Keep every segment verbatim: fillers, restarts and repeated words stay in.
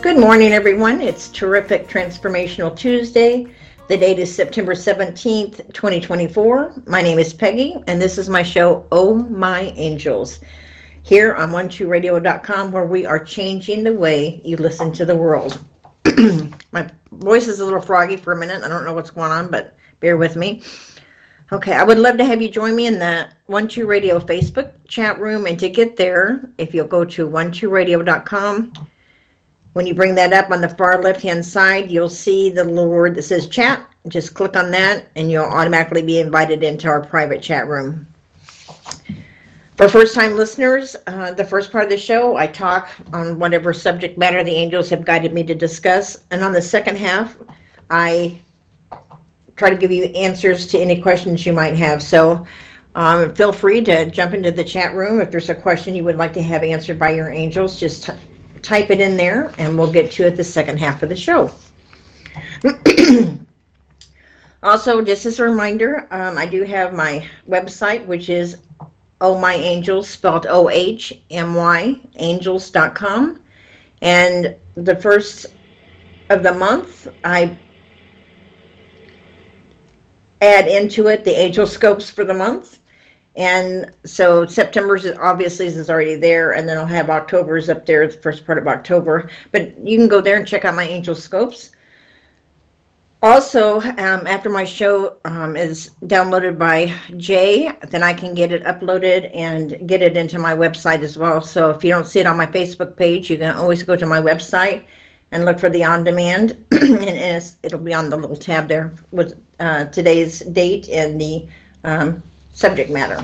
Good morning, everyone. It's Terrific Transformational Tuesday. The date is September seventeenth, twenty twenty-four. My name is Peggy, and this is my show, Oh My Angels, here on one two radio dot com, where we are changing the way you listen to the world. My voice is a little froggy for a minute. I don't know what's going on, but bear with me. Okay, I would love to have you join me in the one two Radio Facebook chat room, and to get there, if you'll go to one two radio dot com, when you bring that up on the far left-hand side, you'll see the little word that says chat. Just click on that, and you'll automatically be invited into our private chat room. For first-time listeners, uh, the first part of the show, I talk on whatever subject matter the angels have guided me to discuss. And on the second half, I try to give you answers to any questions you might have. So um, feel free to jump into the chat room. If there's a question you would like to have answered by your angels, just t- type it in there, and we'll get to it the second half of the show. Also, just as a reminder, um, I do have my website, which is Oh My Angels, spelled O H M Y, angels dot com. And the first of the month, I add into it the angel scopes for the month. And so September's obviously is already there, and then I'll have October's up there, the first part of October. But you can go there and check out my angel scopes. Also, um, after my show um, is downloaded by Jay, then I can get it uploaded and get it into my website as well. So if you don't see it on my Facebook page, you can always go to my website and look for the on-demand, and it's, it'll be on the little tab there with uh, today's date and the um, subject matter.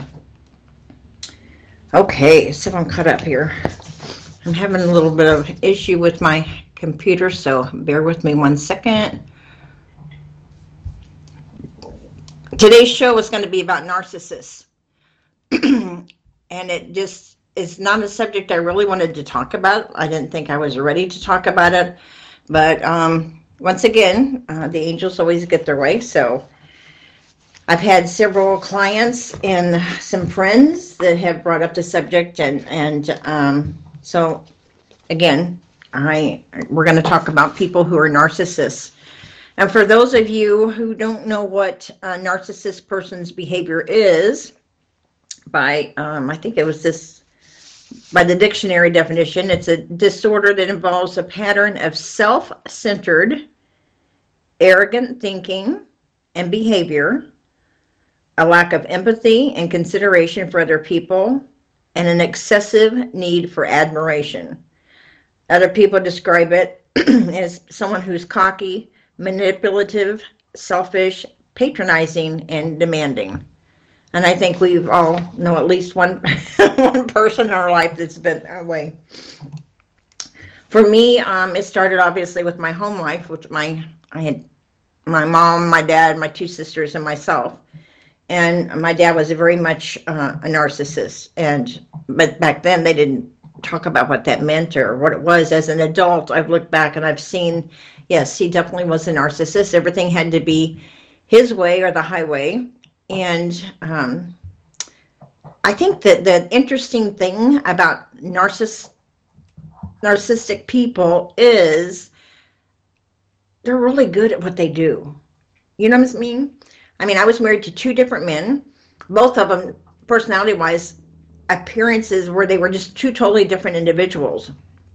Okay, so I'm caught up here. I'm having a little bit of issue with my computer, so bear with me one second. Today's show is going to be about narcissists. And it just is not a subject I really wanted to talk about. I didn't think I was ready to talk about it. But um, once again, uh, the angels always get their way, so I've had several clients and some friends that have brought up the subject, and and um, so again, I we're going to talk about people who are narcissists. And for those of you who don't know what a narcissist person's behavior is, by um, I think it was this by the dictionary definition, it's a disorder that involves a pattern of self-centered, arrogant thinking and behavior, a lack of empathy and consideration for other people, and an excessive need for admiration. Other people describe it as someone who's cocky, manipulative, selfish, patronizing, and demanding. And I think we've all know at least one, one person in our life that's been that way. For me, um, it started obviously with my home life, which my I had my mom, my dad, my two sisters, and myself. And my dad was a very much uh, a narcissist, and but back then they didn't talk about what that meant or what it was. As an adult, I've looked back and I've seen, yes, he definitely was a narcissist. Everything had to be his way or the highway. And um, I think that the interesting thing about narciss- narcissistic people is they're really good at what they do. You know what I mean? I mean, I was married to two different men, both of them, personality-wise, appearances where they were just two totally different individuals.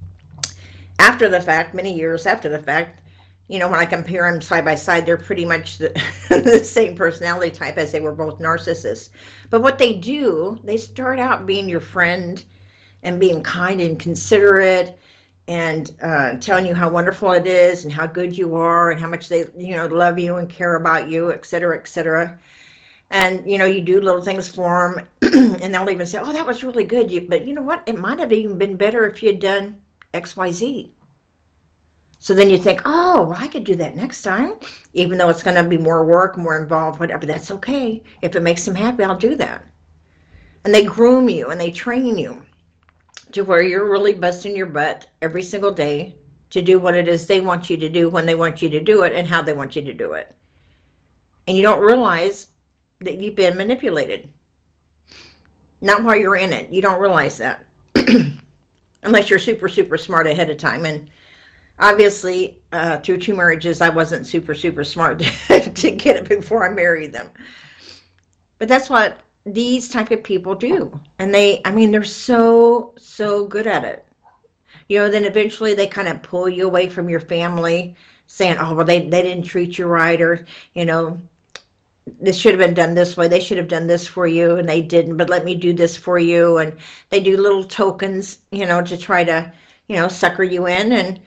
After the fact, many years after the fact, you know, when I compare them side by side, they're pretty much the, the same personality type, as they were both narcissists. But what they do, they start out being your friend and being kind and considerate, and uh, telling you how wonderful it is and how good you are and how much they, you know, love you and care about you, et cetera, et cetera. And, you know, you do little things for them, and they'll even say, oh, that was really good. You, but you know what? It might have even been better if you'd done X, Y, Z. So then you think, oh, well, I could do that next time, even though it's going to be more work, more involved, whatever. That's okay. If it makes them happy, I'll do that. And they groom you and they train you to where you're really busting your butt every single day to do what it is they want you to do, when they want you to do it, and how they want you to do it. And you don't realize that you've been manipulated. Not while you're in it. You don't realize that. Unless you're super, super smart ahead of time. And Obviously, uh, through two marriages, I wasn't super, super smart to, to get it before I married them. But that's what these type of people do. And they, I mean, they're so, so good at it. You know, then eventually they kind of pull you away from your family, saying, oh, well, they, they didn't treat you right, or, you know, this should have been done this way. They should have done this for you, and they didn't, but let me do this for you. And they do little tokens, you know, to try to, you know, sucker you in. And,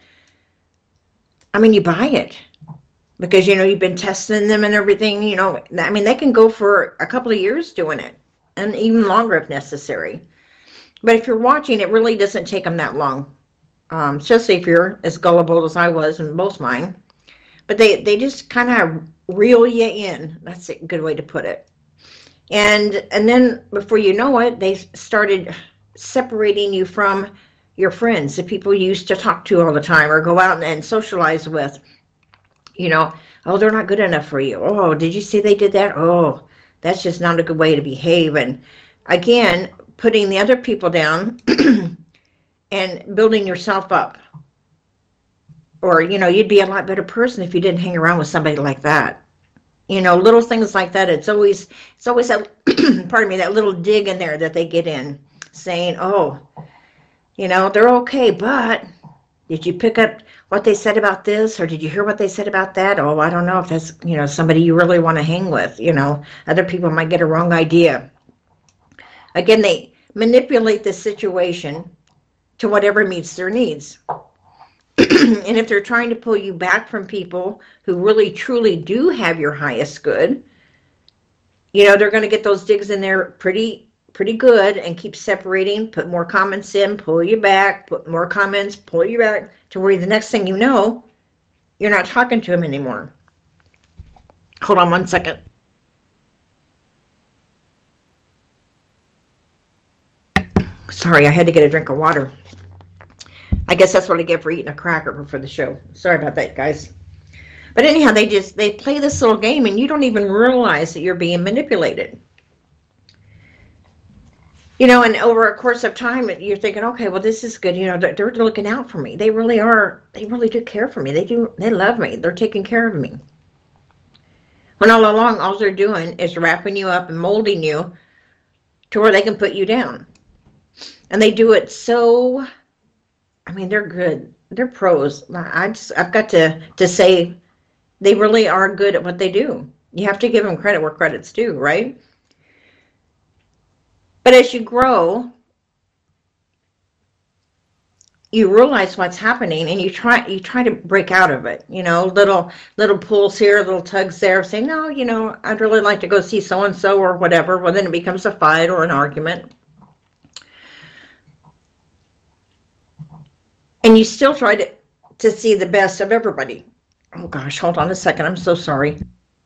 I mean, you buy it. Because, you know, you've been testing them and everything, you know. I mean, they can go for a couple of years doing it, and even longer if necessary. But if you're watching, it really doesn't take them that long. Um, especially if you're as gullible as I was and most mine. But they, they just kind of reel you in. That's a good way to put it. And and then before you know it, they started separating you from your friends, the people you used to talk to all the time or go out and, and socialize with. You know, oh, they're not good enough for you. Oh, did you see they did that? Oh, that's just not a good way to behave. And again, putting the other people down and building yourself up. Or, you know, you'd be a lot better person if you didn't hang around with somebody like that. You know, little things like that. It's always, it's always that, pardon me, that little dig in there that they get in, saying, oh, you know, they're okay, but did you pick up what they said about this, or did you hear what they said about that? Oh, I don't know if that's, you know, somebody you really want to hang with. You know, other people might get a wrong idea. Again, they manipulate the situation to whatever meets their needs. And if they're trying to pull you back from people who really truly do have your highest good, you know, they're going to get those digs in there pretty pretty good and keep separating, put more comments in, pull you back, put more comments, pull you back, to where the next thing you know, you're not talking to them anymore. Hold on one second. Sorry, I had to get a drink of water. I guess that's what I get for eating a cracker for the show. Sorry about that, guys. But anyhow, they just, they play this little game and you don't even realize that you're being manipulated. You know, and over a course of time, you're thinking, okay, well, this is good. You know, they're, they're looking out for me. They really are. They really do care for me. They do. They love me. They're taking care of me. When all along, all they're doing is wrapping you up and molding you to where they can put you down. And they do it so, I mean, they're good. They're pros. I just, I've got to, to say they really are good at what they do. You have to give them credit where credit's due, right? But as you grow, you realize what's happening, and you try you try to break out of it. You know, little little pulls here, little tugs there, saying, no, you know, I'd really like to go see so and so or whatever. Well, then it becomes a fight or an argument, and you still try to to see the best of everybody. Oh gosh, hold on a second. I'm so sorry.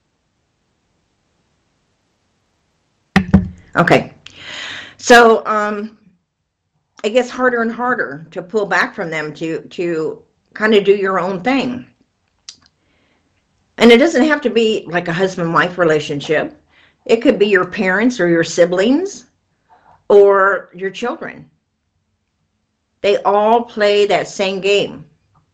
Okay. So um, it gets harder and harder to pull back from them to, to kind of do your own thing. And it doesn't have to be like a husband-wife relationship. It could be your parents or your siblings or your children. They all play that same game.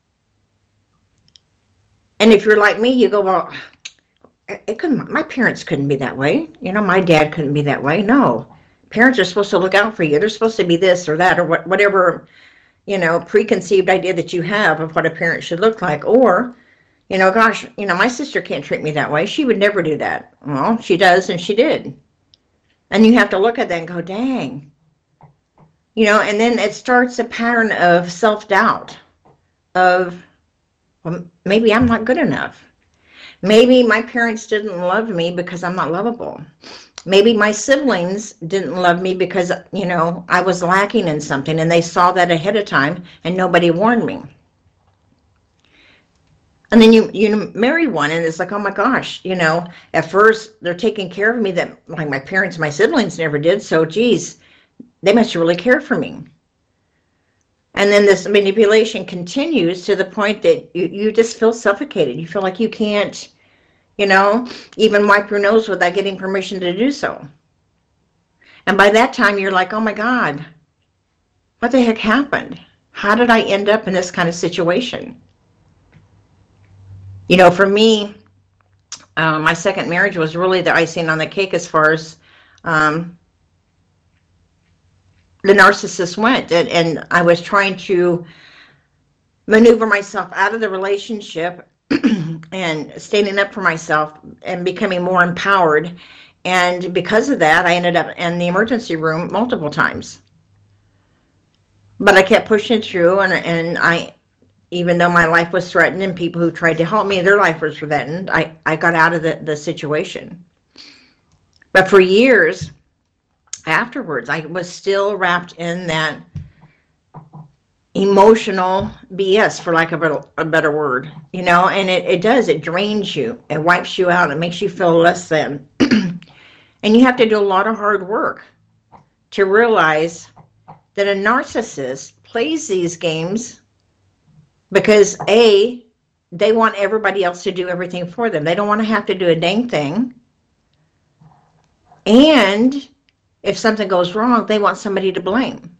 And if you're like me, you go, well, it couldn't, my parents couldn't be that way. You know, my dad couldn't be that way. No. Parents are supposed to look out for you. They're supposed to be this or that or what, whatever, you know, preconceived idea that you have of what a parent should look like. Or, you know, gosh, you know, my sister can't treat me that way. She would never do that. Well, she does, and she did. And you have to look at that and go, dang. You know, and then it starts a pattern of self-doubt of, well, maybe I'm not good enough. Maybe my parents didn't love me because I'm not lovable. Maybe my siblings didn't love me because, you know, I was lacking in something, and they saw that ahead of time and nobody warned me. And then you, you marry one and it's like, oh my gosh, you know, at first they're taking care of me that like my parents, my siblings never did. So, geez, they must really care for me. And then this manipulation continues to the point that you, you just feel suffocated. You feel like you can't, you know, even wipe your nose without getting permission to do so. And by that time, you're like, oh my God, what the heck happened? How did I end up in this kind of situation? You know, for me, uh, my second marriage was really the icing on the cake as far as um, the narcissist went. And, and I was trying to maneuver myself out of the relationship and standing up for myself and becoming more empowered. And because of that, I ended up in the emergency room multiple times. But I kept pushing through, and, and I, even though my life was threatened and people who tried to help me, their life was threatened, I, I got out of the, the situation. But for years afterwards, I was still wrapped in that emotional B S, for lack of a, a better word, you know, and it, it does, it drains you, it wipes you out, it makes you feel less than. And you have to do a lot of hard work to realize that a narcissist plays these games because A, they want everybody else to do everything for them. They don't want to have to do a dang thing. And if something goes wrong, they want somebody to blame.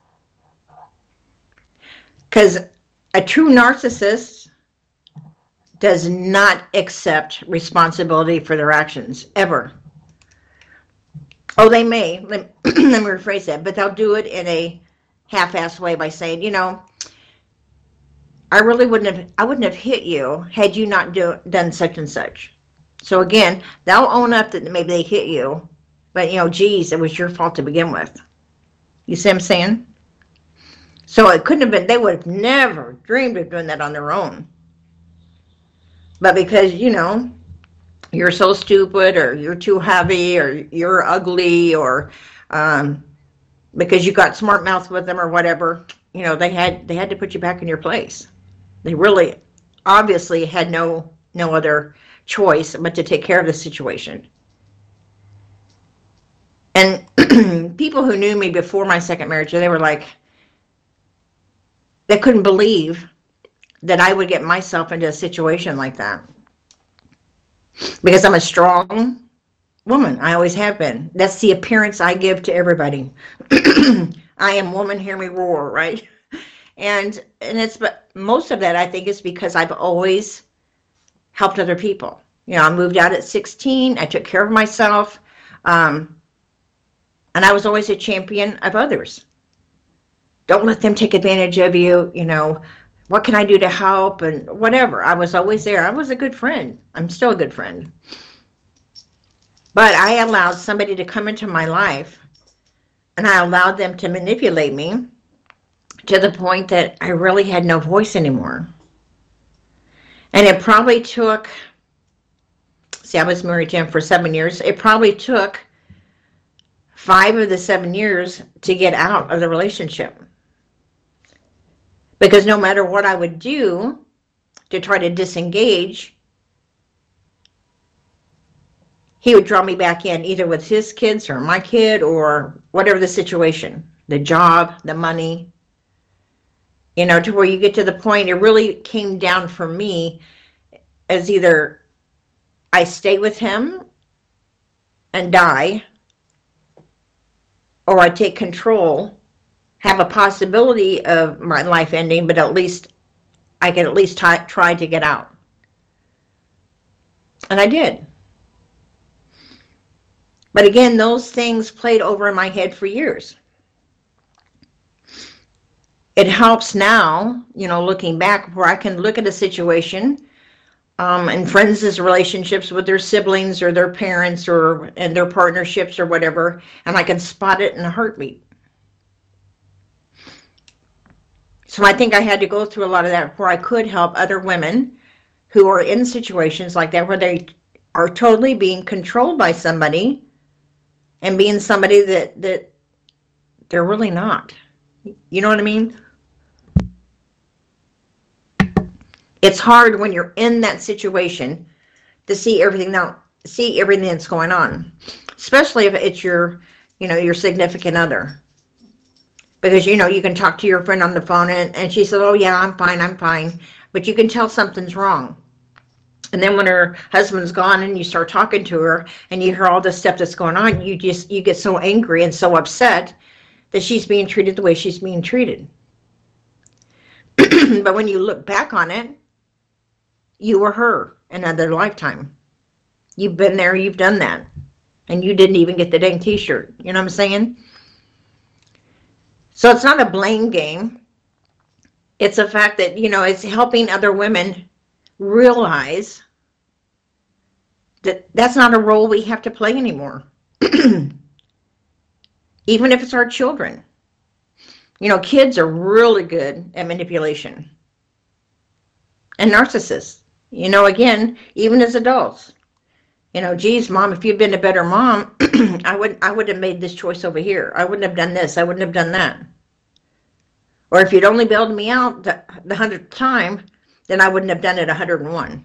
Because a true narcissist does not accept responsibility for their actions, ever. Oh, they may, let, let me rephrase that, but they'll do it in a half-assed way by saying, you know, I really wouldn't have, I wouldn't have hit you had you not do, done such and such. So again, they'll own up that maybe they hit you, but, you know, geez, it was your fault to begin with. You see what I'm saying? So it couldn't have been, they would have never dreamed of doing that on their own. But because, you know, you're so stupid, or you're too heavy, or you're ugly, or um, because you got smart mouth with them or whatever, you know, they had they had to put you back in your place. They really obviously had no no other choice but to take care of the situation. And people who knew me before my second marriage, they were like, they couldn't believe that I would get myself into a situation like that. Because I'm a strong woman. I always have been. That's the appearance I give to everybody. I am woman, hear me roar, right? And and it's, but most of that I think is because I've always helped other people. You know, I moved out at sixteen. I took care of myself. Um, and I was always a champion of others. Don't let them take advantage of you, you know. What can I do to help, and whatever. I was always there. I was a good friend. I'm still a good friend. But I allowed somebody to come into my life, and I allowed them to manipulate me to the point that I really had no voice anymore. And it probably took, see, I was married to him for seven years. It probably took five of the seven years to get out of the relationship. Because no matter what I would do to try to disengage, he would draw me back in, either with his kids or my kid or whatever the situation, the job, the money, you know, to where you get to the point, it really came down for me as either I stay with him and die, or I take control, have a possibility of my life ending, but at least I can at least t- try to get out. And I did. But again, those things played over in my head for years. It helps now, you know, looking back, where I can look at a situation um, and friends' relationships with their siblings or their parents or and their partnerships or whatever, and I can spot it in a heartbeat. So I think I had to go through a lot of that where I could help other women who are in situations like that, where they are totally being controlled by somebody and being somebody that, that they're really not. You know what I mean? It's hard when you're in that situation to see everything now, see everything that's going on, especially if it's your, you know, your significant other. Because, you know, you can talk to your friend on the phone and, and she said, oh, yeah, I'm fine, I'm fine. But you can tell something's wrong. And then when her husband's gone and you start talking to her and you hear all this stuff that's going on, you just, you get so angry and so upset that she's being treated the way she's being treated. But when you look back on it, you were her in another lifetime. You've been there, you've done that. And you didn't even get the dang t-shirt. You know what I'm saying? So it's not a blame game. It's a fact that, you know, it's helping other women realize that that's not a role we have to play anymore. Even if it's our children. You know, kids are really good at manipulation. And narcissists. You know, again, even as adults. You know, geez, Mom, if you'd been a better mom, I would I would have made this choice over here. I wouldn't have done this. I wouldn't have done that. Or if you'd only bailed me out the, the hundredth time, then I wouldn't have done it a hundred and one.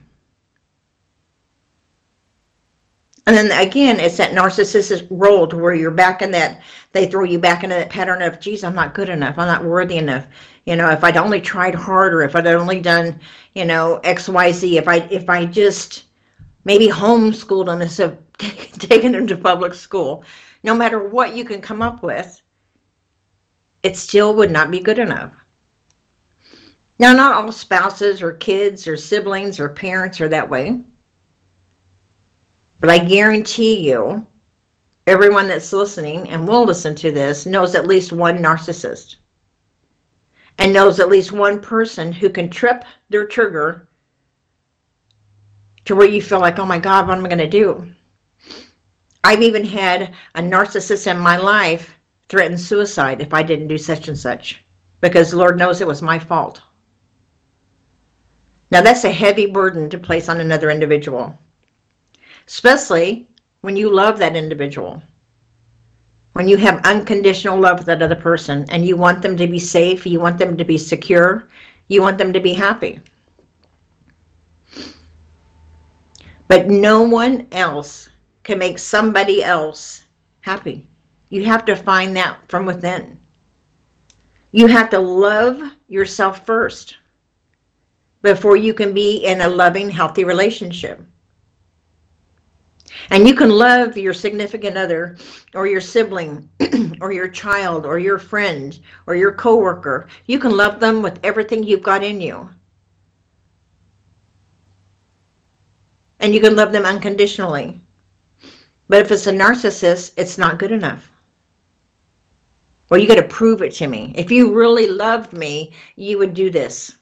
And then again, it's that narcissistic role to where you're back in that, they throw you back into that pattern of, geez, I'm not good enough. I'm not worthy enough. You know, if I'd only tried harder, if I'd only done, you know, X, Y, Z, if I, if I just maybe homeschooled them instead of taking them to public school, no matter what you can come up with, it still would not be good enough. Now, not all spouses or kids or siblings or parents are that way. But I guarantee you, everyone that's listening and will listen to this knows at least one narcissist. And knows at least one person who can trip their trigger to where you feel like, oh my God, what am I going to do? I've even had a narcissist in my life threaten suicide if I didn't do such and such. Because Lord knows it was my fault. Now that's a heavy burden to place on another individual. Especially when you love that individual. When you have unconditional love for that other person and you want them to be safe, you want them to be secure, you want them to be happy. But no one else can make somebody else happy. You have to find that from within. You have to love yourself first before you can be in a loving, healthy relationship. And you can love your significant other or your sibling or your child or your friend or your coworker. You can love them with everything you've got in you. And you can love them unconditionally. But if it's a narcissist, it's not good enough. Well, you got to prove it to me. If you really loved me, you would do this.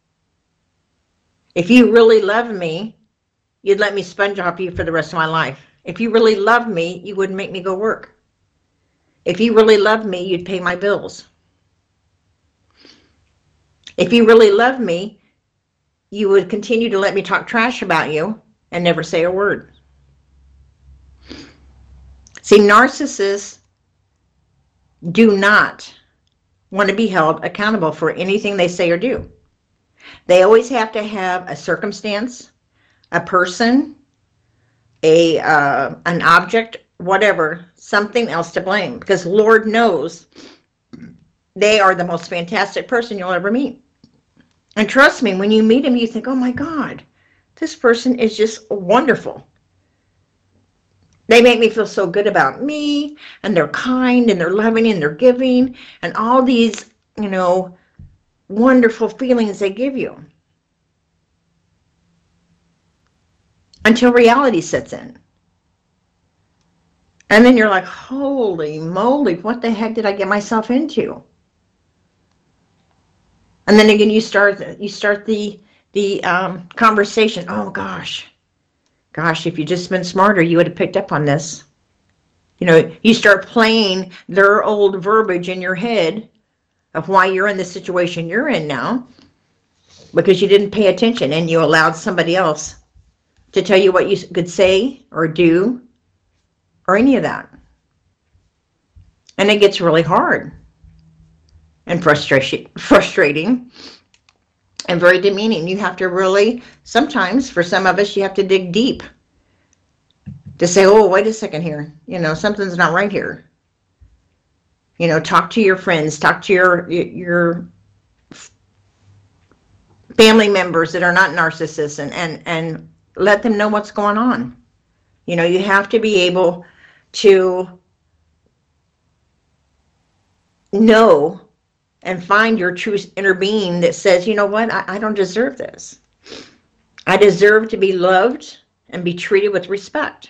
If you really loved me, you'd let me sponge off you for the rest of my life. If you really loved me, you wouldn't make me go work. If you really loved me, you'd pay my bills. If you really loved me, you would continue to let me talk trash about you and never say a word. See, narcissists do not want to be held accountable for anything they say or do. They always have to have a circumstance, a person, a uh, an object, whatever, something else to blame. Because Lord knows they are the most fantastic person you'll ever meet. And trust me, when you meet them, you think, oh my God, this person is just wonderful. They make me feel so good about me, and they're kind, and they're loving, and they're giving, and all these, you know, wonderful feelings they give you. Until reality sets in. And then you're like, holy moly, what the heck did I get myself into? And then again, you start you start the the um, conversation. Oh gosh, gosh, if you'd just been smarter, you would have picked up on this. You know, you start playing their old verbiage in your head of why you're in the situation you're in now, because you didn't pay attention and you allowed somebody else to tell you what you could say or do or any of that. And it gets really hard and frustration, frustrating and very demeaning. You have to really, sometimes for some of us, you have to dig deep to say, oh, wait a second here. You know, something's not right here. You know, talk to your friends, talk to your your family members that are not narcissists, and, and, and let them know what's going on. You know, you have to be able to know and find your true inner being that says, you know what, I, I don't deserve this. I deserve to be loved and be treated with respect.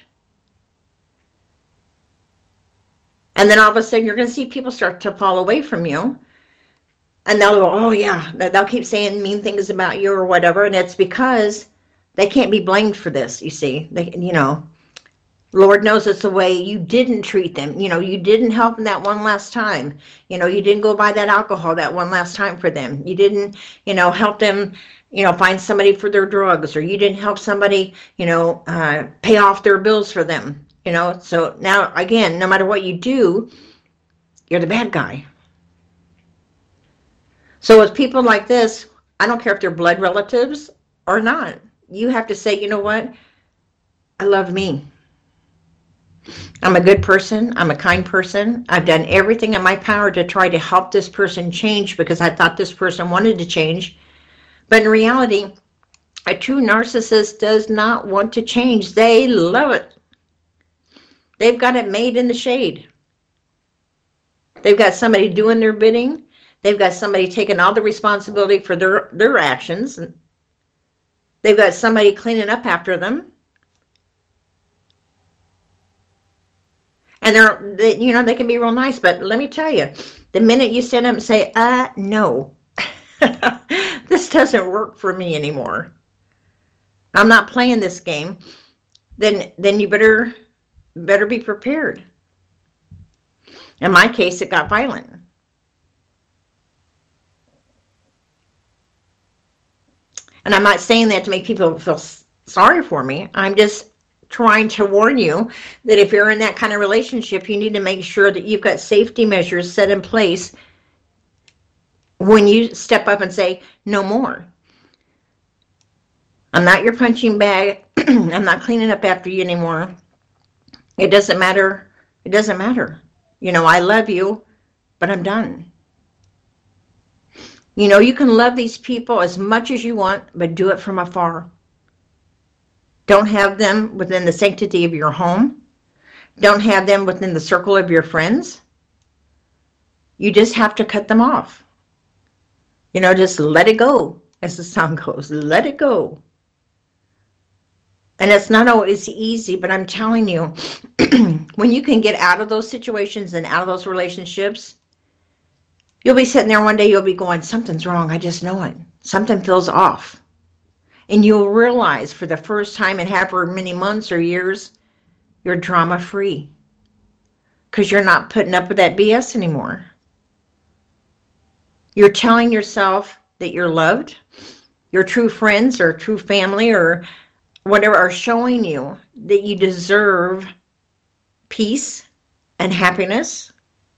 And then all of a sudden, you're going to see people start to fall away from you. And they'll go, oh, yeah, they'll keep saying mean things about you or whatever. And it's because they can't be blamed for this, you see. They, you know, Lord knows it's the way you didn't treat them. You know, you didn't help them that one last time. You know, you didn't go buy that alcohol that one last time for them. You didn't, you know, help them, you know, find somebody for their drugs, or you didn't help somebody, you know, uh, pay off their bills for them. You know, so now, again, no matter what you do, you're the bad guy. So with people like this, I don't care if they're blood relatives or not. You have to say, you know what? I love me. I'm a good person. I'm a kind person. I've done everything in my power to try to help this person change because I thought this person wanted to change. But in reality, a true narcissist does not want to change. They love it. They've got it made in the shade. They've got somebody doing their bidding. They've got somebody taking all the responsibility for their, their actions. They've got somebody cleaning up after them. And they're, they, you know, they can be real nice, but let me tell you, the minute you stand up and say, uh, no, this doesn't work for me anymore. I'm not playing this game. Then, then you better, better be prepared. In my case, it got violent. And I'm not saying that to make people feel sorry for me. I'm just trying to warn you that if you're in that kind of relationship, you need to make sure that you've got safety measures set in place when you step up and say, no more. I'm not your punching bag. I'm not cleaning up after you anymore. It doesn't matter. It doesn't matter. You know, I love you, but I'm done. You know, you can love these people as much as you want, but do it from afar. Don't have them within the sanctity of your home. Don't have them within the circle of your friends. You just have to cut them off. You know, just let it go, as the song goes. Let it go. And it's not always easy, but I'm telling you, when you can get out of those situations and out of those relationships, you'll be sitting there one day, you'll be going, something's wrong, I just know it. Something feels off. And you'll realize for the first time in however many months or years, you're drama-free. Because you're not putting up with that B S anymore. You're telling yourself that you're loved. Your true friends or true family or whatever are showing you that you deserve peace and happiness.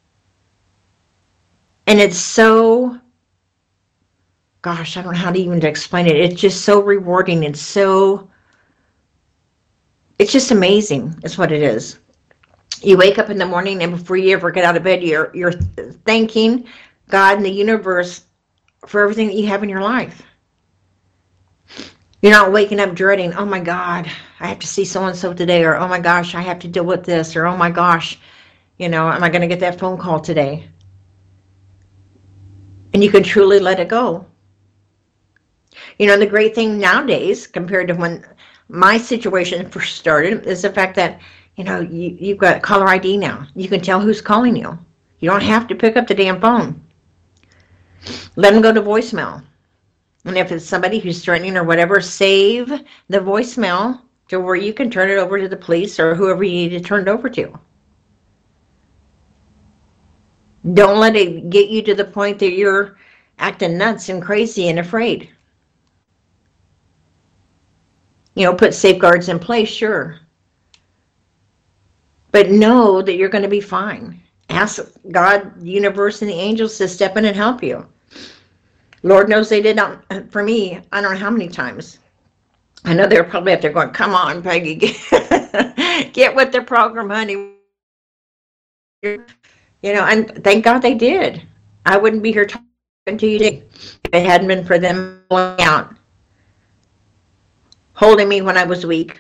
And it's so, gosh, I don't know how to even to explain it. It's just so rewarding. It's so, it's just amazing. It's what it is. You wake up in the morning and before you ever get out of bed, you're, you're thanking God and the universe for everything that you have in your life. You're not waking up dreading, oh my God, I have to see so-and-so today, or oh my gosh, I have to deal with this, or oh my gosh, you know, am I going to get that phone call today? And you can truly let it go. You know, the great thing nowadays, compared to when my situation first started, is the fact that, you know, you, you've got caller I D now. You can tell who's calling you. You don't have to pick up the damn phone. Let them go to voicemail. And if it's somebody who's threatening or whatever, save the voicemail to where you can turn it over to the police or whoever you need to turn it over to. Don't let it get you to the point that you're acting nuts and crazy and afraid. You know, put safeguards in place, sure. But know that you're going to be fine. Ask God, the universe, and the angels to step in and help you. Lord knows they did not, for me, I don't know how many times. I know they're probably up there going, come on, Peggy, get, get with the program, honey. You know, and thank God they did. I wouldn't be here talking to you today if it hadn't been for them going out, holding me when I was weak,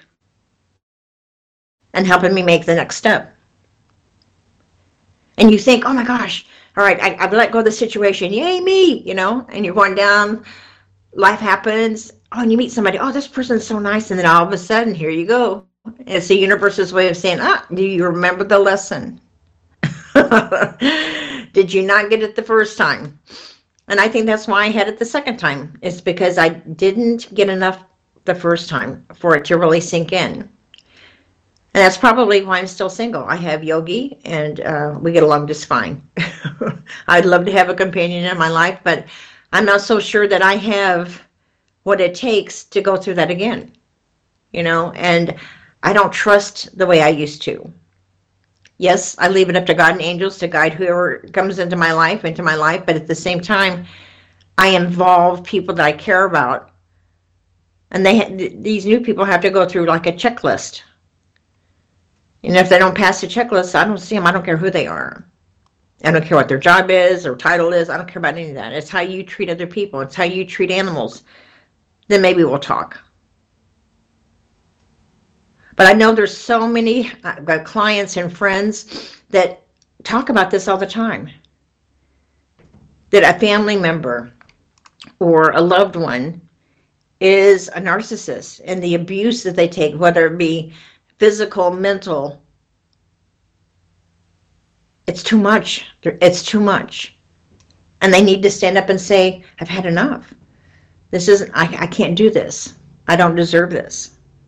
and helping me make the next step. And you think, oh my gosh, all right, I, I've let go of the situation. Yay, me, you know, and you're going down. Life happens. Oh, and you meet somebody, oh, this person's so nice. And then all of a sudden, here you go. It's the universe's way of saying, ah, do you remember the lesson? Did you not get it the first time? And I think that's why I had it the second time. It's because I didn't get enough the first time for it to really sink in. And that's probably why I'm still single. I have Yogi, and uh, we get along just fine. I'd love to have a companion in my life, but I'm not so sure that I have what it takes to go through that again. You know, and I don't trust the way I used to. Yes, I leave it up to God and angels to guide whoever comes into my life, into my life, but at the same time, I involve people that I care about. And they, these new people have to go through like a checklist. And if they don't pass the checklist, I don't see them. I don't care who they are. I don't care what their job is or title is. I don't care about any of that. It's how you treat other people. It's how you treat animals. Then maybe we'll talk. But I know there's so many uh, clients and friends that talk about this all the time. That a family member or a loved one is a narcissist, and the abuse that they take, whether it be physical, mental, it's too much. It's too much. And they need to stand up and say, I've had enough. This isn't, I, I can't do this. I don't deserve this.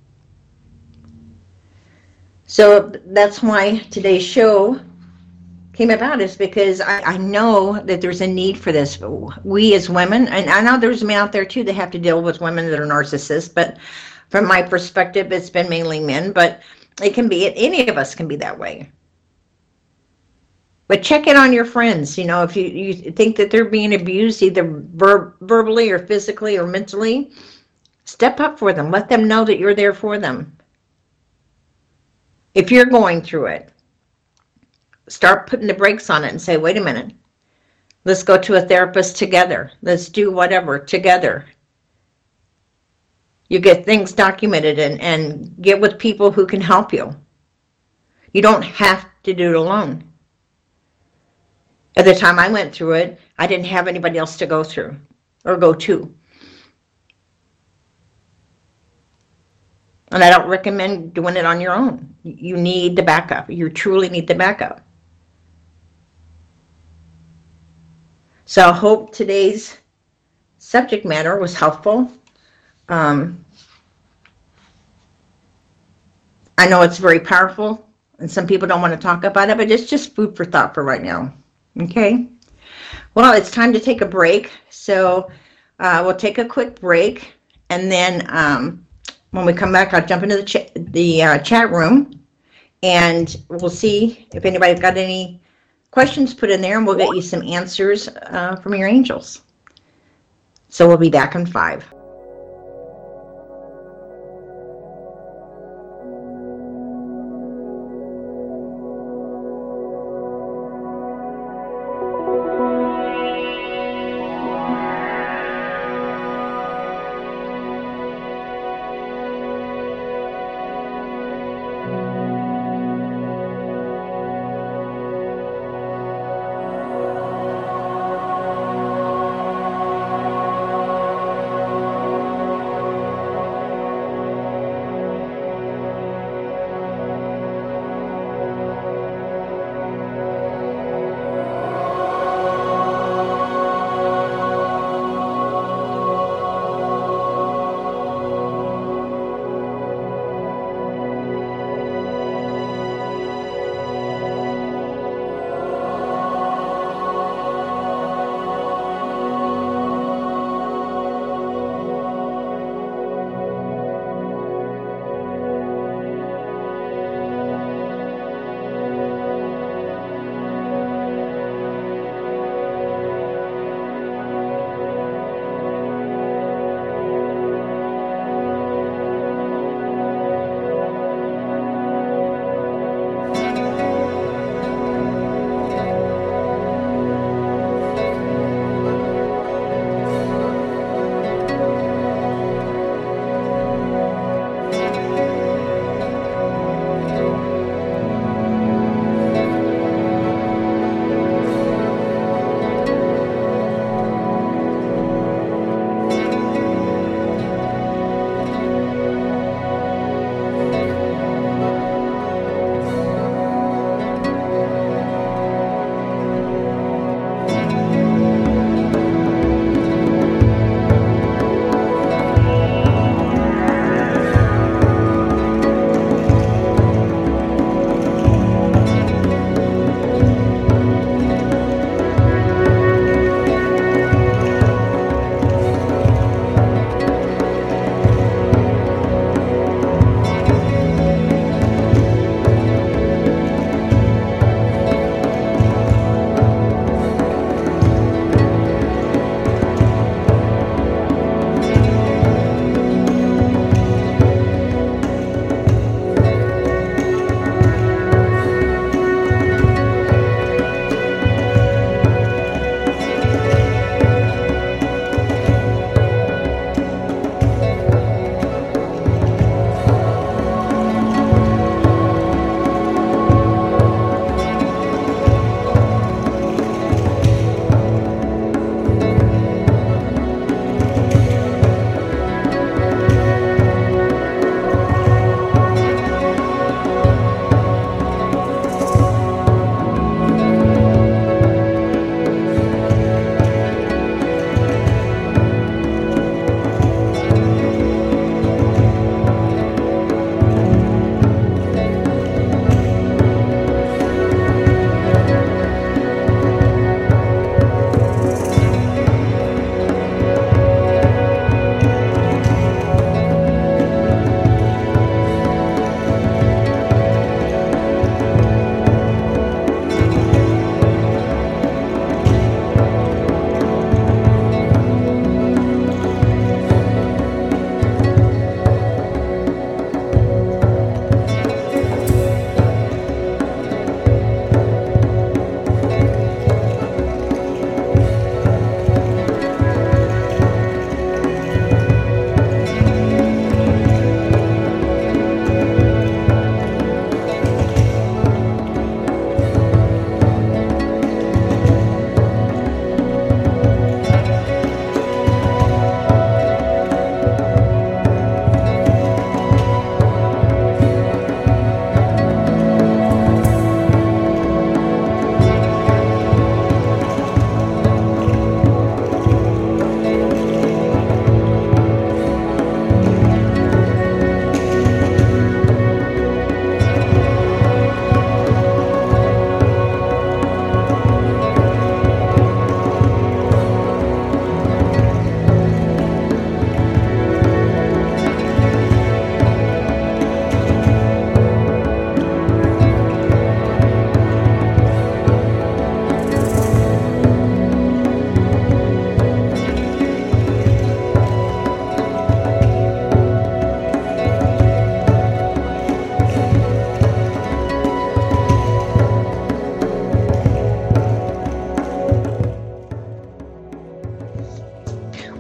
So that's why today's show came about, is because I, I know that there's a need for this. We as women, and I know there's men out there too that have to deal with women that are narcissists, but from my perspective, it's been mainly men, but it can be, any of us can be that way. But check in on your friends. You know, if you, you think that they're being abused, either ver verbally or physically or mentally, step up for them. Let them know that you're there for them. If you're going through it, start putting the brakes on it and say, wait a minute, let's go to a therapist together. Let's do whatever together. You get things documented and, and get with people who can help you. You don't have to do it alone. At the time I went through it, I didn't have anybody else to go through or go to. And I don't recommend doing it on your own. You need the backup. You truly need the backup. So I hope today's subject matter was helpful. Um, I know it's very powerful, and some people don't want to talk about it, but it's just food for thought for right now. Okay? Well, it's time to take a break. So uh, we'll take a quick break, and then um, when we come back, I'll jump into the, ch the uh, chat room, and we'll see if anybody's got any questions put in there, and we'll get you some answers uh, from your angels. So we'll be back in five.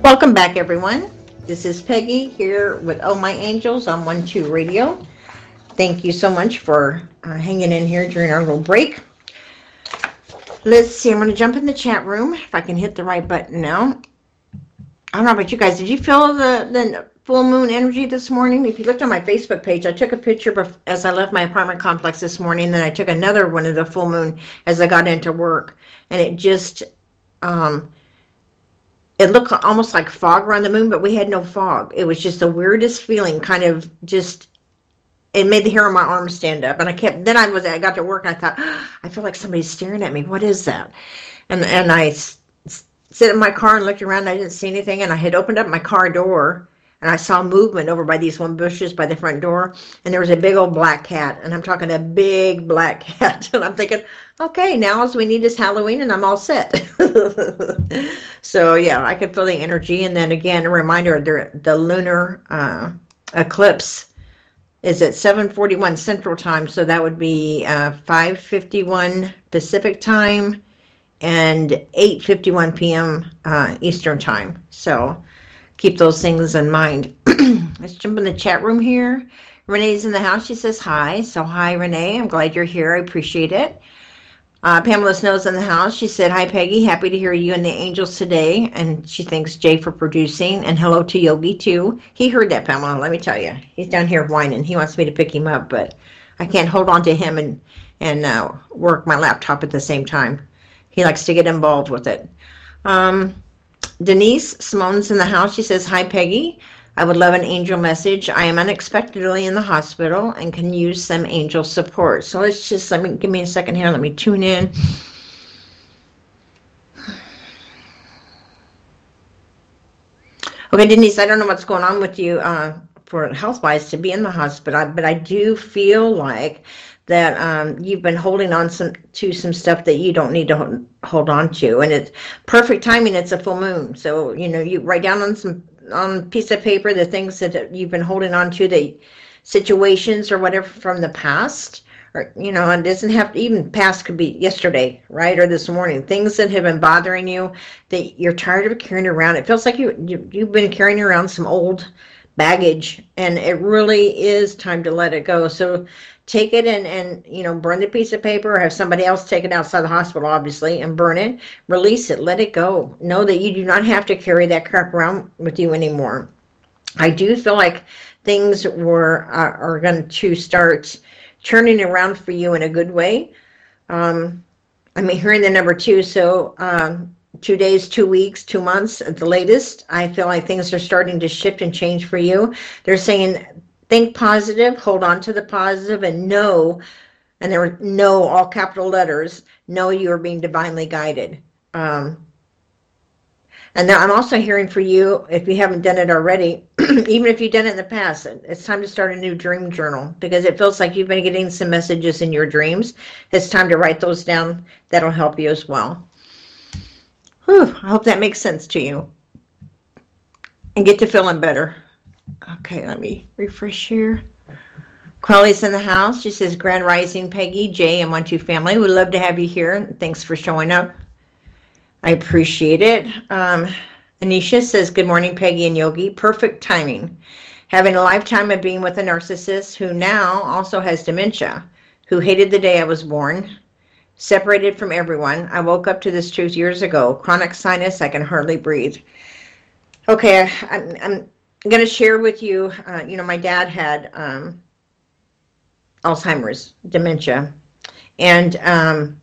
Welcome back, everyone. This is Peggy here with Oh My Angels on one two Radio. Thank you so much for uh, hanging in here during our little break. Let's see, I'm going to jump in the chat room if I can hit the right button now. I don't know about you guys. Did you feel the, the full moon energy this morning? If you looked on my Facebook page, I took a picture as I left my apartment complex this morning, and then I took another one of the full moon as I got into work. And it just, um, it looked almost like fog around the moon, but we had no fog. It was just the weirdest feeling, kind of just, it made the hair on my arm stand up. And I kept, then I was, I got to work and I thought, oh, I feel like somebody's staring at me. What is that? And, and I sit in my car and looked around. I didn't see anything, and I had opened up my car door, and I saw movement over by these one bushes by the front door, and there was a big old black cat, and I'm talking a big black cat, and I'm thinking, okay, now all we need is Halloween, and I'm all set. So yeah, I could feel the energy, and then again, a reminder: the the lunar uh, eclipse is at seven forty-one Central Time, so that would be uh, five fifty-one Pacific Time and eight fifty-one p.m. Uh, Eastern Time. So keep those things in mind. Let's jump in the chat room here. Renee's in the house. She says hi. So hi, Renee. I'm glad you're here. I appreciate it. Uh, Pamela Snow's in the house. She said, hi, Peggy. Happy to hear you and the angels today. And she thanks Jay for producing. And hello to Yogi, too. He heard that, Pamela. Let me tell you. He's down here whining. He wants me to pick him up, but I can't hold on to him and, and uh, work my laptop at the same time. He likes to get involved with it. Um, Denise Simone's in the house. She says, hi, Peggy. I would love an angel message. I am unexpectedly in the hospital and can use some angel support. So let's just, let me, give me a second here. Let me tune in. Okay, Denise, I don't know what's going on with you uh, for health-wise to be in the hospital, but I do feel like that um, you've been holding on some to some stuff that you don't need to hold, hold on to. And it's perfect timing. It's a full moon. So, you know, you write down on some on a piece of paper the things that you've been holding on to, the situations or whatever from the past. Or, you know, it doesn't have to, even past could be yesterday, right? Or this morning. Things that have been bothering you that you're tired of carrying around. It feels like you, you you've been carrying around some old baggage, and it really is time to let it go. So take it and, and, you know, burn the piece of paper, or have somebody else take it outside the hospital, obviously, and burn it, release it, let it go. Know that you do not have to carry that crap around with you anymore. I do feel like things were uh, are going to start turning around for you in a good way. Um, I mean, hearing the number two, so um, two days, two weeks, two months at the latest, I feel like things are starting to shift and change for you. They're saying, think positive, hold on to the positive, and know, and there were no, all capital letters, know you are being divinely guided. Um, and then I'm also hearing for you, if you haven't done it already, even if you've done it in the past, it's time to start a new dream journal, because it feels like you've been getting some messages in your dreams. It's time to write those down. That'll help you as well. Whew, I hope that makes sense to you. And get to feeling better. Okay, let me refresh here. Quelly's in the house. She says, Grand Rising, Peggy, Jay, and one two family. We'd love to have you here. Thanks for showing up. I appreciate it. Um, Anisha says, good morning, Peggy and Yogi. Perfect timing. Having a lifetime of being with a narcissist who now also has dementia, who hated the day I was born, separated from everyone. I woke up to this truth years ago. Chronic sinus, I can hardly breathe. Okay, I'm, I'm I'm going to share with you, uh, you know, my dad had um, Alzheimer's, dementia, and um,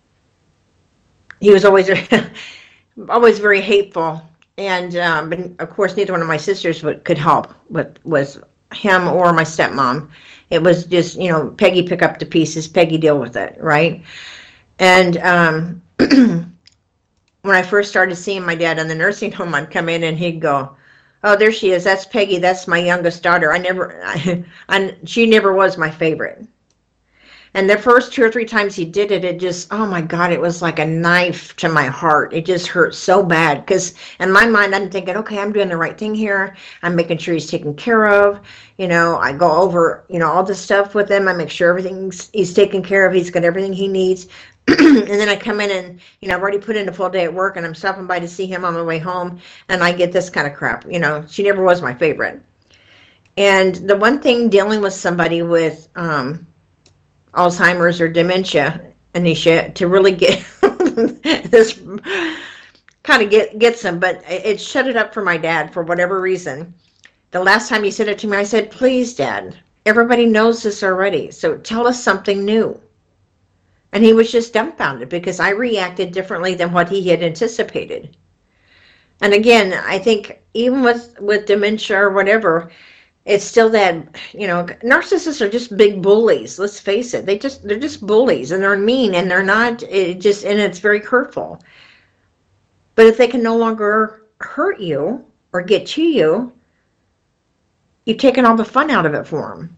he was always, always very hateful, and um, but of course, neither one of my sisters would, could help with, with him or my stepmom. It was just, you know, Peggy pick up the pieces, Peggy deal with it, right? And um, when I first started seeing my dad in the nursing home, I'd come in and he'd go, oh, there she is. That's Peggy. That's my youngest daughter. I never, I, I, she never was my favorite. And the first two or three times he did it, it just, oh my God, it was like a knife to my heart. It just hurt so bad. Because in my mind, I'm thinking, okay, I'm doing the right thing here. I'm making sure he's taken care of. You know, I go over, you know, all the stuff with him. I make sure everything's, he's taken care of. He's got everything he needs. And then I come in and, you know, I've already put in a full day at work and I'm stopping by to see him on my way home and I get this kind of crap. You know, she never was my favorite. And the one thing dealing with somebody with um, Alzheimer's or dementia, Anisha, to really get this kind of get, gets them, but it shut it up for my dad for whatever reason. The last time he said it to me, I said, please, Dad, everybody knows this already, so tell us something new. And he was just dumbfounded because I reacted differently than what he had anticipated. And again, I think even with, with dementia or whatever, it's still that, you know, narcissists are just big bullies. Let's face it. They just, they're just bullies and they're mean and they're not it just, and it's very hurtful. But if they can no longer hurt you or get to you, you've taken all the fun out of it for them.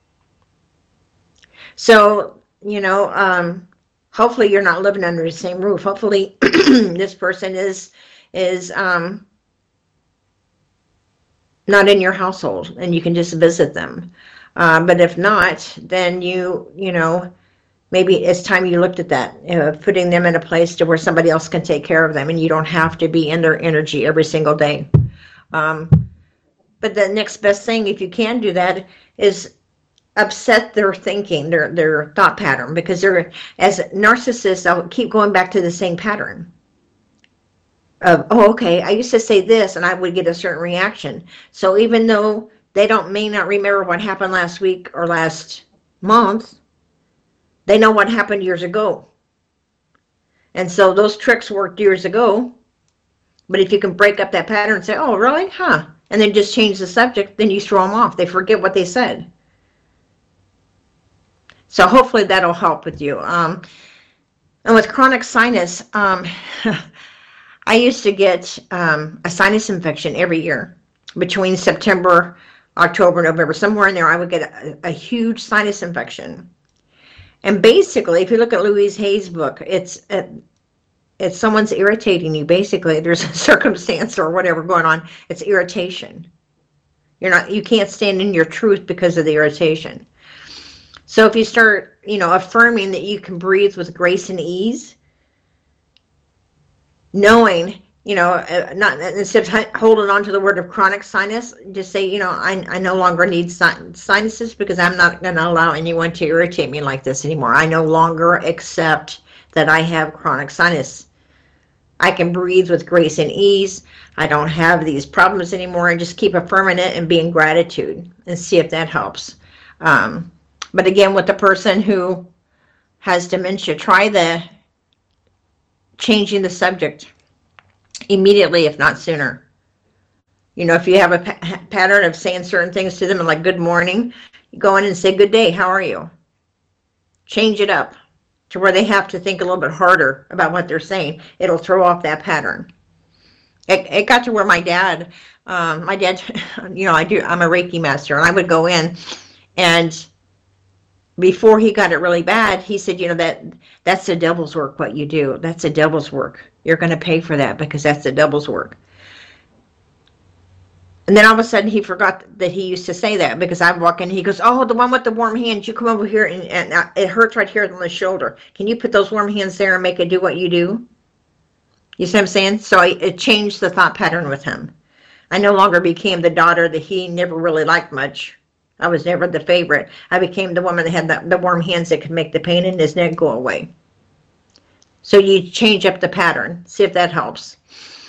So, you know, um, hopefully you're not living under the same roof. Hopefully this person is is um, not in your household and you can just visit them. Uh, but if not, then you, you know, maybe it's time you looked at that, uh, putting them in a place to where somebody else can take care of them and you don't have to be in their energy every single day. Um, but the next best thing, if you can do that, is upset their thinking, their their thought pattern, because they're, as narcissists, I'll keep going back to the same pattern of, oh, okay, I used to say this and I would get a certain reaction. So even though they don't may not remember what happened last week or last month, they know what happened years ago. And so those tricks worked years ago. But if you can break up that pattern and say, oh, really? Huh? And then just change the subject, then you throw them off. They forget what they said. So hopefully that'll help with you. Um, and with chronic sinus, um, I used to get um, a sinus infection every year. Between September, October, November, somewhere in there, I would get a, a huge sinus infection. And basically, if you look at Louise Hay's book, it's uh, it's someone's irritating you. Basically, there's a circumstance or whatever going on. It's irritation. You're not, you can't stand in your truth because of the irritation. So if you start, you know, affirming that you can breathe with grace and ease, knowing, you know, uh, not instead of holding on to the word of chronic sinus, just say, you know, I, I no longer need sin sinuses because I'm not going to allow anyone to irritate me like this anymore. I no longer accept that I have chronic sinus. I can breathe with grace and ease. I don't have these problems anymore, and just keep affirming it and be in gratitude and see if that helps. Um, but again, with the person who has dementia, try the changing the subject immediately, if not sooner. You know, if you have a pa pattern of saying certain things to them, like good morning, you go in and say good day, how are you? Change it up to where they have to think a little bit harder about what they're saying. It'll throw off that pattern. It, it got to where my dad, um, my dad, you know, I do, I'm a Reiki master, and I would go in, and before he got it really bad, he said, you know, that that's the devil's work, what you do. That's the devil's work. You're going to pay for that because that's the devil's work. And then all of a sudden he forgot that he used to say that, because I walk in, he goes, oh, the one with the warm hands, you come over here and, and it hurts right here on the shoulder. Can you put those warm hands there and make it do what you do? You see what I'm saying? So I, it changed the thought pattern with him. I no longer became the daughter that he never really liked much. I was never the favorite. I became the woman that had the, the warm hands that could make the pain in his neck go away. So you change up the pattern. See if that helps.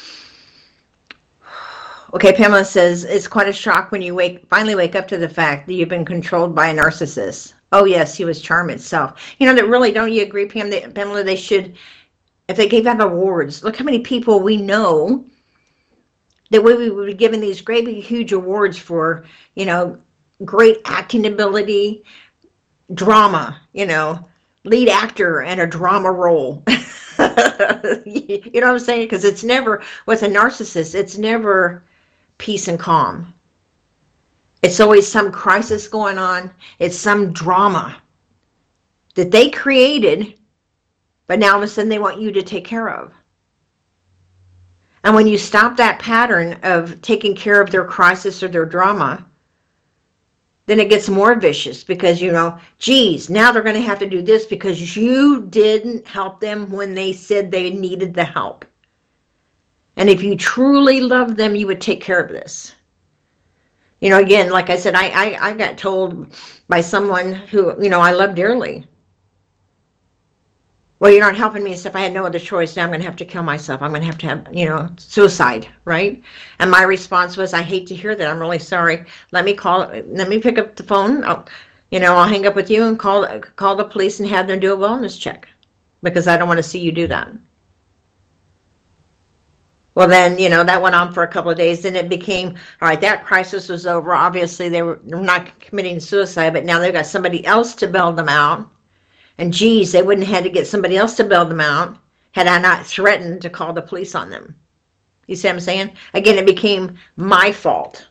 Okay, Pamela says, it's quite a shock when you wake finally wake up to the fact that you've been controlled by a narcissist. Oh, yes, he was charm itself. You know, that really, don't you agree, Pam, that, Pamela, they should, if they gave out awards, look how many people we know that we, we would be given these great big huge awards for, you know, great acting ability, drama, you know, lead actor and a drama role. You know what I'm saying? Because it's never, with a narcissist, it's never peace and calm. It's always some crisis going on. It's some drama that they created, but now all of a sudden they want you to take care of. And when you stop that pattern of taking care of their crisis or their drama, then it gets more vicious because, you know, geez, now they're going to have to do this because you didn't help them when they said they needed the help. And if you truly love them, you would take care of this. You know, again, like I said, I, I, I got told by someone who, you know, I love dearly, well, you're not helping me. So if I had no other choice, now I'm going to have to kill myself. I'm going to have to have, you know, suicide, right? And my response was, I hate to hear that. I'm really sorry. Let me call, let me pick up the phone. I'll, you know, I'll hang up with you and call, call the police and have them do a wellness check because I don't want to see you do that. Well, then, you know, that went on for a couple of days. Then it became, all right, that crisis was over. Obviously, they were not committing suicide, but now they've got somebody else to bail them out. And geez, they wouldn't have had to get somebody else to bail them out had I not threatened to call the police on them. You see what I'm saying? Again, it became my fault.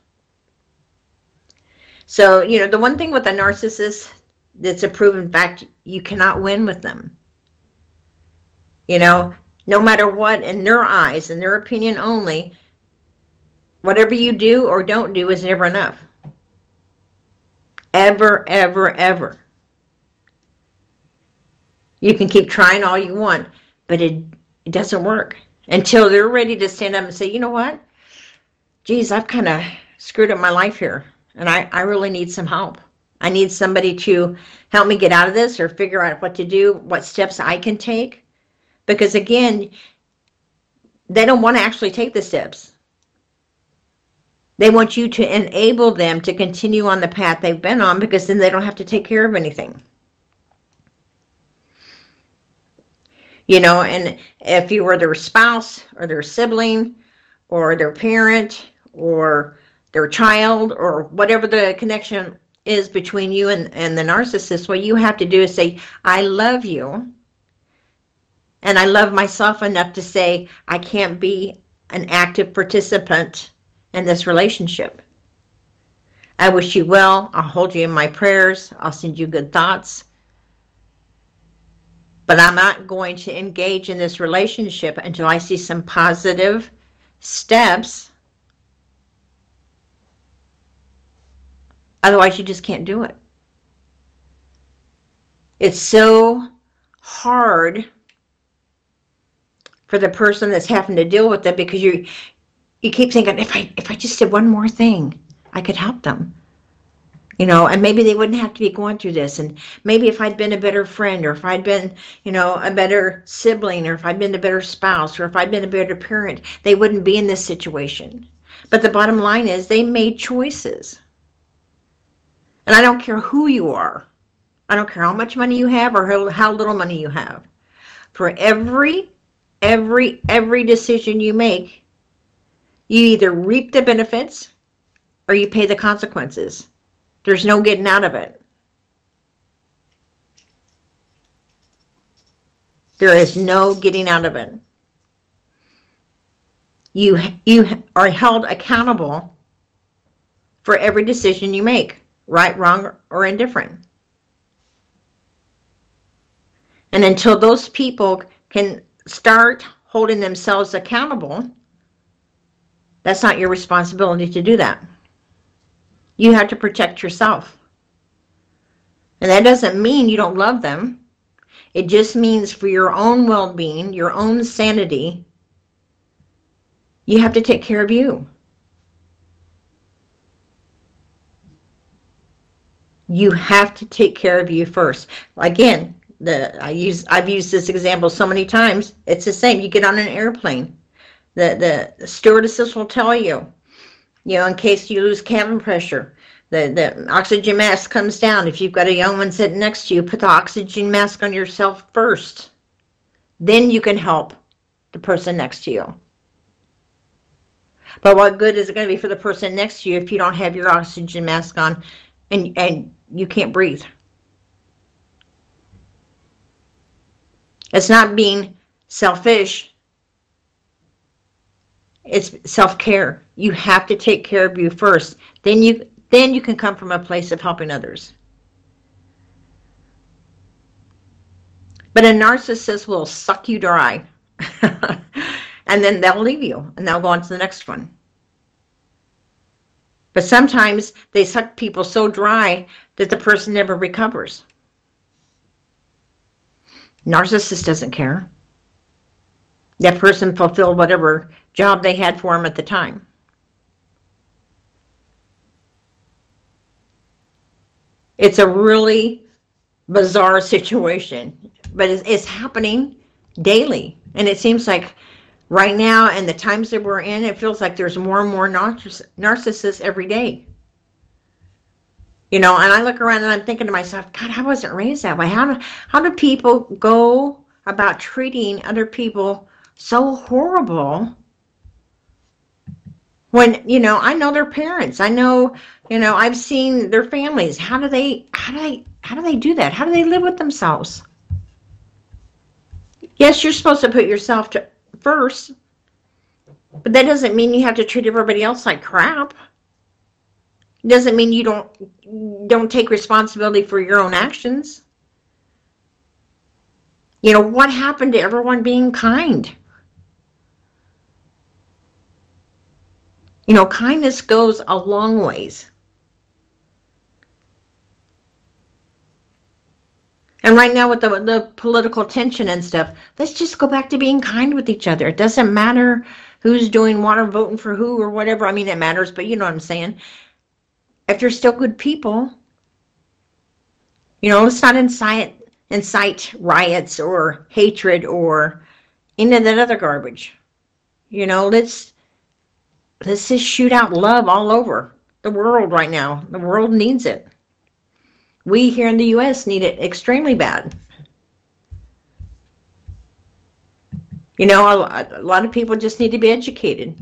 So, you know, the one thing with a narcissist that's a proven fact, you cannot win with them. You know, no matter what, in their eyes, in their opinion only, whatever you do or don't do is never enough. Ever, ever, ever. You can keep trying all you want, but it, it doesn't work until they're ready to stand up and say, you know what? Geez, I've kind of screwed up my life here, and I, I really need some help. I need somebody to help me get out of this or figure out what to do, what steps I can take. Because again, they don't want to actually take the steps. They want you to enable them to continue on the path they've been on because then they don't have to take care of anything. You know, and if you were their spouse or their sibling or their parent or their child or whatever the connection is between you and, and the narcissist, what you have to do is say, I love you. And I love myself enough to say, I can't be an active participant in this relationship. I wish you well. I'll hold you in my prayers. I'll send you good thoughts. But I'm not going to engage in this relationship until I see some positive steps. Otherwise, you just can't do it. It's so hard for the person that's having to deal with it because you you keep thinking, if I if I just did one more thing, I could help them. You know, and maybe they wouldn't have to be going through this. And maybe if I'd been a better friend, or if I'd been, you know, a better sibling, or if I'd been a better spouse, or if I'd been a better parent, they wouldn't be in this situation. But the bottom line is they made choices. And I don't care who you are. I don't care how much money you have or how little money you have. For every, every, every decision you make, you either reap the benefits or you pay the consequences. There's no getting out of it. There is no getting out of it. You, you are held accountable for every decision you make, right, wrong, or indifferent. And until those people can start holding themselves accountable, that's not your responsibility to do that. You have to protect yourself. And that doesn't mean you don't love them. It just means for your own well-being, your own sanity, you have to take care of you. You have to take care of you first. Again, the I use I've used this example so many times. It's the same. You get on an airplane. The the stewardesses will tell you, you know, in case you lose cabin pressure, the, the oxygen mask comes down. If you've got a young one sitting next to you, put the oxygen mask on yourself first. Then you can help the person next to you. But what good is it going to be for the person next to you if you don't have your oxygen mask on and, and you can't breathe? It's not being selfish. It's self-care. You have to take care of you first. Then you then you can come from a place of helping others. But a narcissist will suck you dry. And then they'll leave you and they'll go on to the next one. But sometimes they suck people so dry that the person never recovers. Narcissist doesn't care. That person fulfilled whatever job they had for him at the time. It's a really bizarre situation, but it's, it's happening daily. And it seems like right now, and the times that we're in, it feels like there's more and more narciss- narcissists every day. You know, and I look around and I'm thinking to myself, God, I wasn't raised that way. How do, how do people go about treating other people so horrible when, you know, I know their parents. I know, you know, I've seen their families. How do they, how do they, how do they do that? How do they live with themselves? Yes, you're supposed to put yourself to, first, but that doesn't mean you have to treat everybody else like crap. It doesn't mean you don't, don't take responsibility for your own actions. You know, what happened to everyone being kind? You know, kindness goes a long ways. And right now with the, the political tension and stuff, let's just go back to being kind with each other. It doesn't matter who's doing what or voting for who or whatever. I mean, it matters, but you know what I'm saying. If they're still good people, you know, let's not incite, incite riots or hatred or any of that other garbage. You know, let's let's just shoot out love all over the world right now. The world needs it. We here in the U S need it extremely bad. You know, a, a lot of people just need to be educated.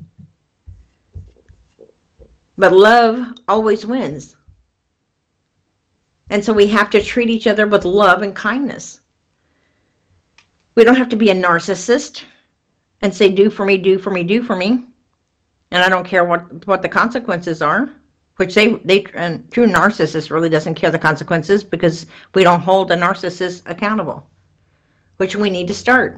But love always wins. And so we have to treat each other with love and kindness. We don't have to be a narcissist and say, do for me, do for me, do for me. And I don't care what, what the consequences are, which they, they, and true narcissist really doesn't care the consequences because we don't hold a narcissist accountable, which we need to start.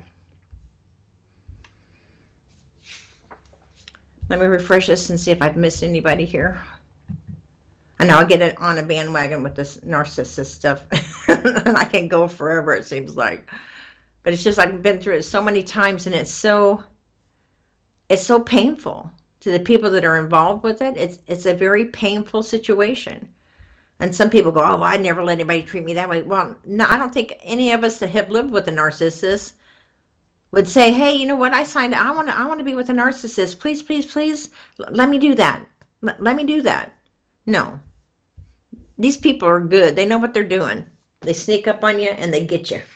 Let me refresh this and see if I've missed anybody here. I know I get it on a bandwagon with this narcissist stuff. And I can go forever, it seems like. But it's just I've been through it so many times, and it's so it's so painful to the people that are involved with it. It's it's a very painful situation. And some people go, oh, well, I'd never let anybody treat me that way. Well, no, I don't think any of us that have lived with a narcissist would say, hey, you know what, I signed, I want to I want to be with a narcissist. Please, please, please, let me do that. Let, let me do that. No. These people are good. They know what they're doing. They sneak up on you and they get you.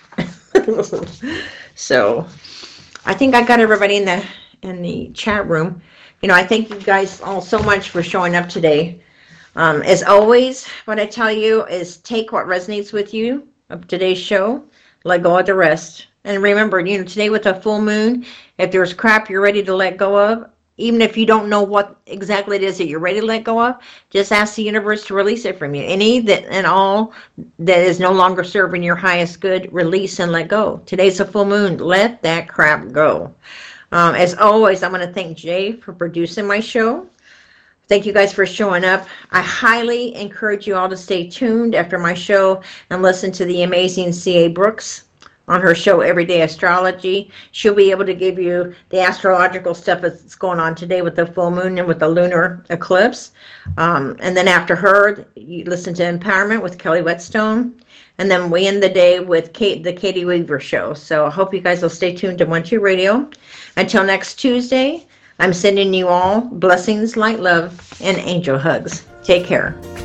So I think I got everybody in the in the chat room. You know, I thank you guys all so much for showing up today. Um, as always, what I tell you is take what resonates with you of today's show, let go of the rest. And remember, you know, today with a full moon, if there's crap you're ready to let go of, even if you don't know what exactly it is that you're ready to let go of, just ask the universe to release it from you. Any that and all that is no longer serving your highest good, release and let go. Today's a full moon. Let that crap go. Um, as always, I want to thank Jay for producing my show. Thank you guys for showing up. I highly encourage you all to stay tuned after my show and listen to the amazing C A Brooks on her show, Everyday Astrology. She'll be able to give you the astrological stuff that's going on today with the full moon and with the lunar eclipse. Um, and then after her, you listen to Empowerment with Kelly Whetstone. And then we end the day with Kate, the Katie Weaver Show. So I hope you guys will stay tuned to One Two Radio. Until next Tuesday, I'm sending you all blessings, light, love, and angel hugs. Take care.